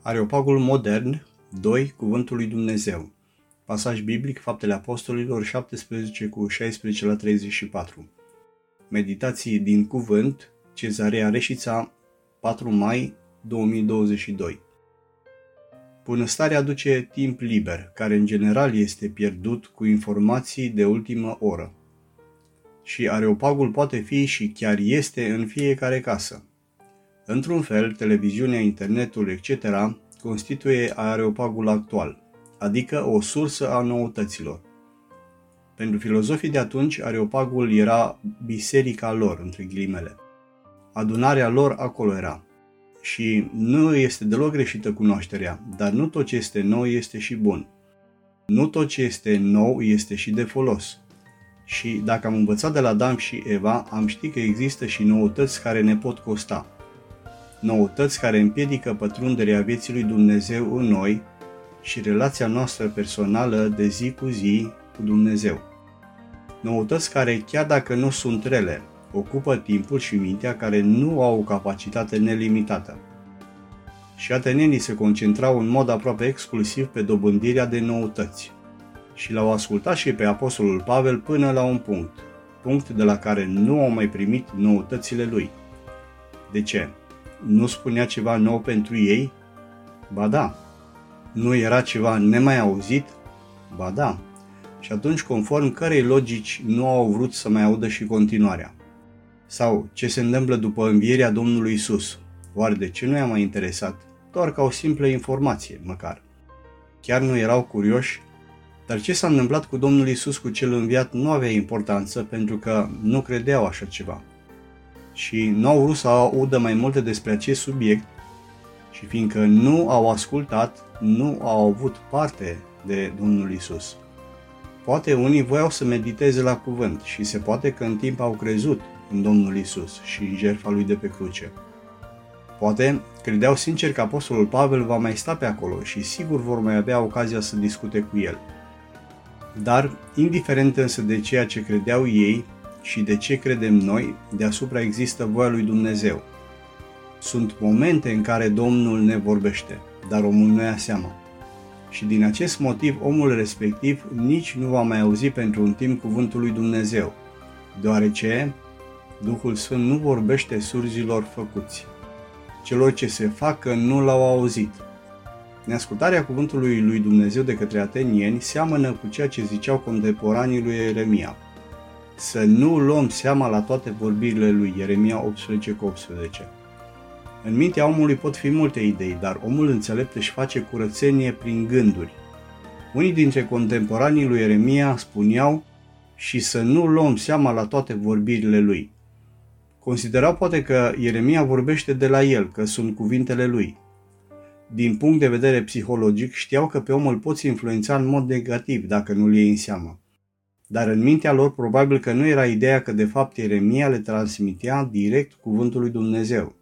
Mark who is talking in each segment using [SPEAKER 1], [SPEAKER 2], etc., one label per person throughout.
[SPEAKER 1] Areopagul modern 2. Cuvântul lui Dumnezeu. Pasaj biblic, Faptele Apostolilor 17 cu 16 la 34. Meditații din cuvânt, Cezarea Reșița, 4 mai 2022. Bunăstarea aduce timp liber, care în general este pierdut cu informații de ultimă oră. Și areopagul poate fi și chiar este în fiecare casă. Într-un fel, televiziunea, internetul, etc. constituie areopagul actual, adică o sursă a noutăților. Pentru filozofii de atunci, areopagul era biserica lor, între ghilimele. Adunarea lor acolo era. Și nu este deloc greșită cunoașterea, dar nu tot ce este nou este și bun. Nu tot ce este nou este și de folos. Și dacă am învățat de la Adam și Eva, am ști că există și noutăți care ne pot costa. Noutăți care împiedică pătrunderea vieții lui Dumnezeu în noi și relația noastră personală de zi cu zi cu Dumnezeu. Noutăți care, chiar dacă nu sunt rele, ocupă timpul și mintea care nu au o capacitate nelimitată. Și atenenii se concentrau în mod aproape exclusiv pe dobândirea de noutăți. Și l-au ascultat și pe apostolul Pavel până la un punct de la care nu au mai primit noutățile lui. De ce? Nu spunea ceva nou pentru ei? Ba da. Nu era ceva nemai auzit? Ba da. Și atunci, conform cărei logici nu au vrut să mai audă și continuarea? Sau ce se întâmplă după învierea Domnului Isus? Oare de ce nu i-a mai interesat? Doar ca o simplă informație, măcar. Chiar nu erau curioși? Dar ce s-a întâmplat cu Domnul Isus, cu cel înviat, nu avea importanță, pentru că nu credeau așa ceva. Și nu au vrut să audă mai multe despre acest subiect și fiindcă nu au ascultat, nu au avut parte de Domnul Isus. Poate unii voiau să mediteze la cuvânt și se poate că în timp au crezut în Domnul Isus și în jertfa lui de pe cruce. Poate credeau sincer că apostolul Pavel va mai sta pe acolo și sigur vor mai avea ocazia să discute cu el. Dar, indiferent însă de ceea ce credeau ei și de ce credem noi, deasupra există voia lui Dumnezeu. Sunt momente în care Domnul ne vorbește, dar omul nu ia seama. Și din acest motiv, omul respectiv nici nu va mai auzi pentru un timp cuvântul lui Dumnezeu, deoarece Duhul Sfânt nu vorbește surzilor făcuți. Celor ce se fac că nu l-au auzit. Neascultarea cuvântului lui Dumnezeu de către atenieni seamănă cu ceea ce ziceau contemporanii lui Ieremia. Să nu luăm seama la toate vorbirile lui, Ieremia 18:18. În mintea omului pot fi multe idei, dar omul înțelept își face curățenie prin gânduri. Unii dintre contemporanii lui Ieremia spuneau și să nu luăm seama la toate vorbirile lui. Considerau poate că Ieremia vorbește de la el, că sunt cuvintele lui. Din punct de vedere psihologic, știau că pe om îl poți influența în mod negativ dacă nu-l iei în seamă. Dar în mintea lor probabil că nu era ideea că de fapt Ieremia le transmitea direct cuvântul lui Dumnezeu.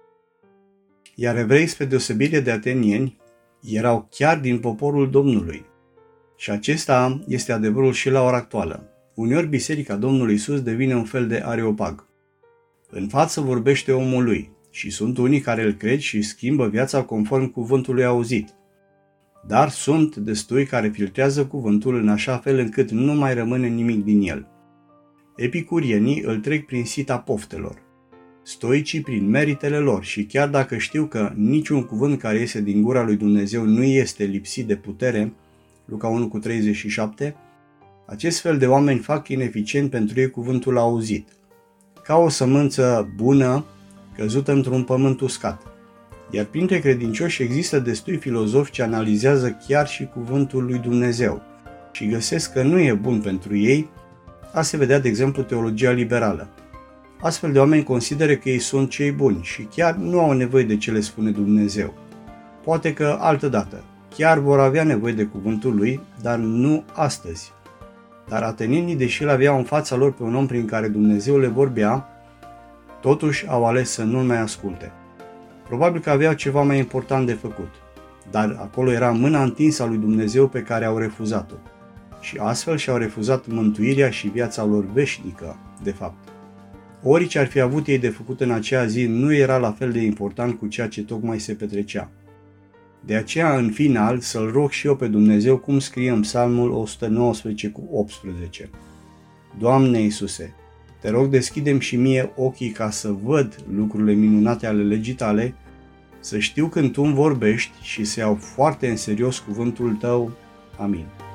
[SPEAKER 1] Iar evrei, spre deosebire de atenieni, erau chiar din poporul Domnului. Și acesta este adevărul și la ora actuală. Uneori biserica Domnului Isus devine un fel de areopag. În față vorbește omul lui și sunt unii care îl cred și schimbă viața conform cuvântului auzit. Dar sunt destui care filtrează cuvântul în așa fel încât nu mai rămâne nimic din el. Epicurienii îl trec prin sita poftelor, stoicii prin meritele lor și chiar dacă știu că niciun cuvânt care iese din gura lui Dumnezeu nu este lipsit de putere, Luca 1:37, acest fel de oameni fac ineficient pentru ei cuvântul auzit, ca o sămânță bună căzută într-un pământ uscat. Iar printre credincioși există destui filozofi ce analizează chiar și cuvântul lui Dumnezeu și găsesc că nu e bun pentru ei, a se vedea de exemplu teologia liberală. Astfel de oameni consideră că ei sunt cei buni și chiar nu au nevoie de ce le spune Dumnezeu. Poate că altădată chiar vor avea nevoie de cuvântul lui, dar nu astăzi. Dar atenienii, deși îl aveau în fața lor pe un om prin care Dumnezeu le vorbea, totuși au ales să nu-l mai asculte. Probabil că aveau ceva mai important de făcut, dar acolo era mâna întinsă a lui Dumnezeu pe care au refuzat-o. Și astfel și-au refuzat mântuirea și viața lor veșnică, de fapt. Orice ar fi avut ei de făcut în acea zi nu era la fel de important cu ceea ce tocmai se petrecea. De aceea, în final, să-L rog și eu pe Dumnezeu cum scrie în Psalmul 119:18. Doamne Iisuse, te rog, deschide-mi și mie ochii ca să văd lucrurile minunate ale legii tale, să știu când tu îmi vorbești și să iau foarte în serios cuvântul tău. Amin.